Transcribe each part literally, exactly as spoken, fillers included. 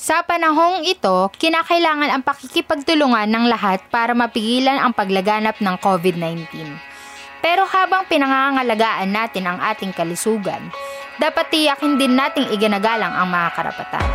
Sa panahong ito, kinakailangan ang pakikipagtulungan ng lahat para mapigilan ang paglaganap ng COVID nineteen. Pero habang pinangangalagaan natin ang ating kalusugan, dapat tiyakin din nating iginagalang ang mga karapatan.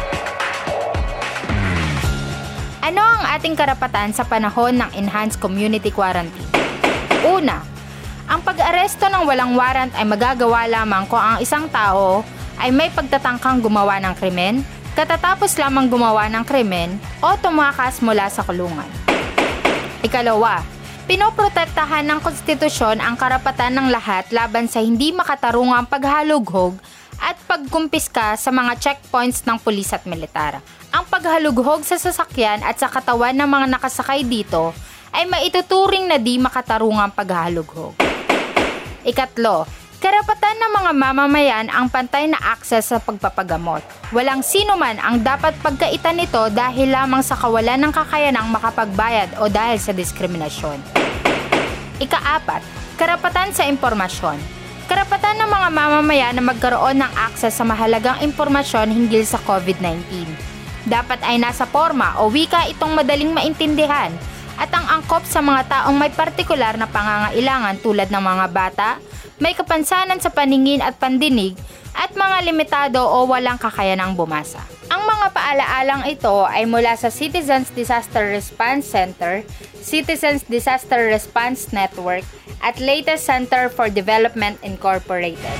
Ano ang ating karapatan sa panahon ng enhanced community quarantine? Una, ang pag-aresto ng walang warrant ay magagawa lamang kung ang isang tao ay may pagtatangkang gumawa ng krimen, katatapos lamang gumawa ng krimen o tumakas mula sa kulungan. Ikalawa, pinoprotektahan ng konstitusyon ang karapatan ng lahat laban sa hindi makatarungang paghalughog at pagkumpiska sa mga checkpoints ng pulis at militar. Ang paghalughog sa sasakyan at sa katawan ng mga nakasakay dito ay maituturing na di makatarungang paghalughog. Ikatlo, karapatan ng mga mamamayan ang pantay na akses sa pagpapagamot. Walang sino man ang dapat pagkaitan nito dahil lamang sa kawalan ng kakayanang makapagbayad o dahil sa diskriminasyon. Ikaapat, karapatan sa impormasyon. Karapatan ng mga mamamayan na magkaroon ng akses sa mahalagang impormasyon hinggil sa COVID nineteen. Dapat ay nasa forma o wika itong madaling maintindihan at ang angkop sa mga taong may partikular na pangangailangan tulad ng mga bata, may kapansanan sa paningin at pandinig, at mga limitado o walang kakayanang bumasa. Ang mga paalaalang ito ay mula sa Citizens Disaster Response Center, Citizens Disaster Response Network, at latest Center for Development Incorporated.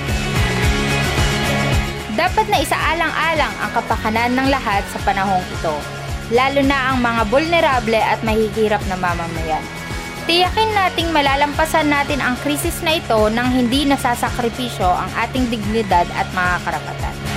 Dapat na isaalang-alang ang kapakanan ng lahat sa panahong ito, lalo na ang mga vulnerable at mahihirap na mamamayan. Tiyakin nating malalampasan natin ang krisis na ito nang hindi nasasakripisyo ang ating dignidad at mga karapatan.